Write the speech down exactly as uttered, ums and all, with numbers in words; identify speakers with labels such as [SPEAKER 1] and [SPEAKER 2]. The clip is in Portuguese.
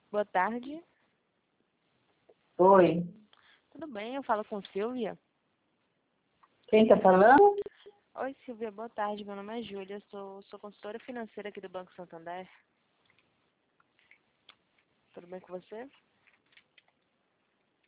[SPEAKER 1] Boa tarde.
[SPEAKER 2] Oi,
[SPEAKER 1] Tudo bem? Eu falo com Silvia.
[SPEAKER 2] quem tá falando?
[SPEAKER 1] Oi, Silvia. Boa tarde. Meu nome é Júlia. Eu sou, sou consultora financeira aqui do Banco Santander. Tudo bem com você?